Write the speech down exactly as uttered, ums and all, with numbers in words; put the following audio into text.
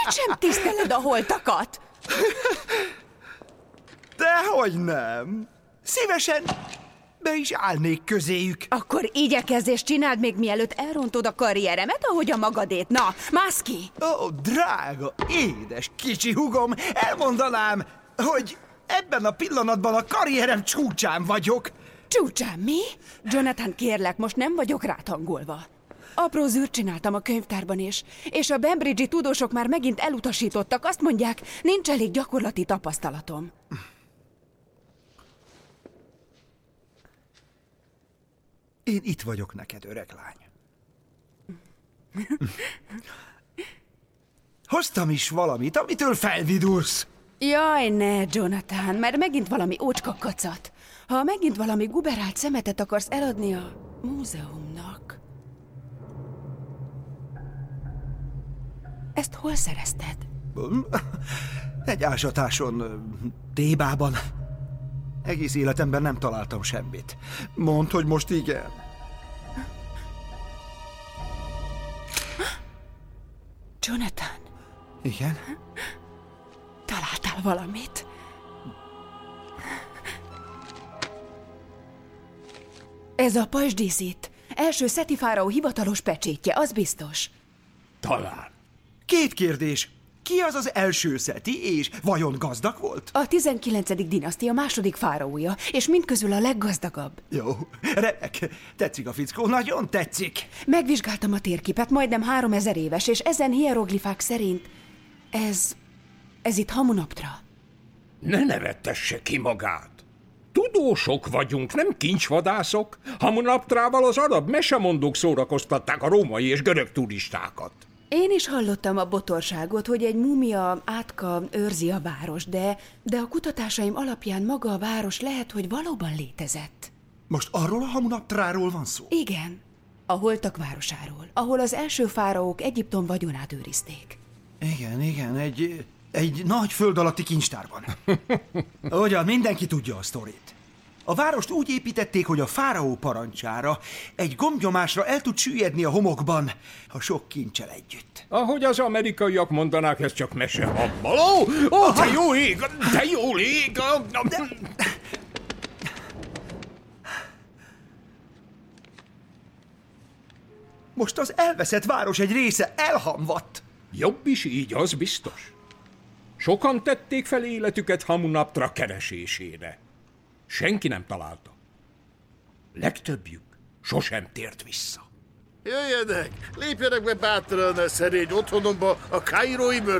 Sem tiszteled a holtakat! Dehogy nem. Szívesen be is állnék közéjük. Akkor igyekezz és csináld még mielőtt elrontod a karrieremet, ahogy a magadét. Na, mász ki! Ó, drága, édes kicsi hugom, elmondanám, hogy ebben a pillanatban a karrierem csúcsán vagyok. Csúcsán, mi? Jonathan, kérlek, most nem vagyok ráthangolva. Apró zűrt csináltam a könyvtárban is, és a Bembridge-i tudósok már megint elutasítottak. Azt mondják, nincs elég gyakorlati tapasztalatom. Én itt vagyok neked, öreg lány. Hoztam is valamit, amitől felvidulsz. Jaj, ne, Jonathan, mert megint valami ócska kacat. Ha megint valami guberált szemetet akarsz eladni a múzeumnak... Ezt hol szerezted? Egy ásatáson, Tébában. Egész életemben nem találtam semmit. Mondd, hogy most igen. Jonathan. Igen? Találtál valamit? Ez a pajzsdíszít. Első Szeti fáraó hivatalos pecsétje, az biztos. Talán. Két kérdés. Ki az az első Szeti, és vajon gazdag volt? A tizenkilencedik dinasztia második fáraója, és mindközül a leggazdagabb. Jó, remek. Tetszik a fickó, nagyon tetszik. Megvizsgáltam a térképet, majdnem háromezer éves, és ezen hieroglifák szerint ez... ez itt Hamunaptra. Ne nevettesse ki magát. Tudósok vagyunk, nem kincsvadászok. Hamunaptrával az arab mesemondók szórakoztatták a római és görög turistákat. Én is hallottam a botorságot, hogy egy múmia átka őrzi a város, de, de a kutatásaim alapján maga a város lehet, hogy valóban létezett. Most arról a Hamunaptráról van szó? Igen, a holtak városáról, ahol az első fáraók Egyiptom vagyonát őrizték. Igen, igen, egy, egy nagy föld alatti kincstárban. Ugyan, mindenki tudja a sztorit. A várost úgy építették, hogy a fáraó parancsára egy gombnyomásra el tud süllyedni a homokban a sok kincsel együtt. Ahogy az amerikaiak mondanák, ez csak mese habbal. Ó, ó, te jó ég, te jó ég! De... Most az elveszett város egy része elhamvadt. Jobb is így, az biztos. Sokan tették fel életüket Hamunaptra keresésére. Senki nem találta. Legtöbbjük sosem tért vissza. Jöjjenek, lépjenek be bátran a szerény otthonomba, a kairói börtönbe.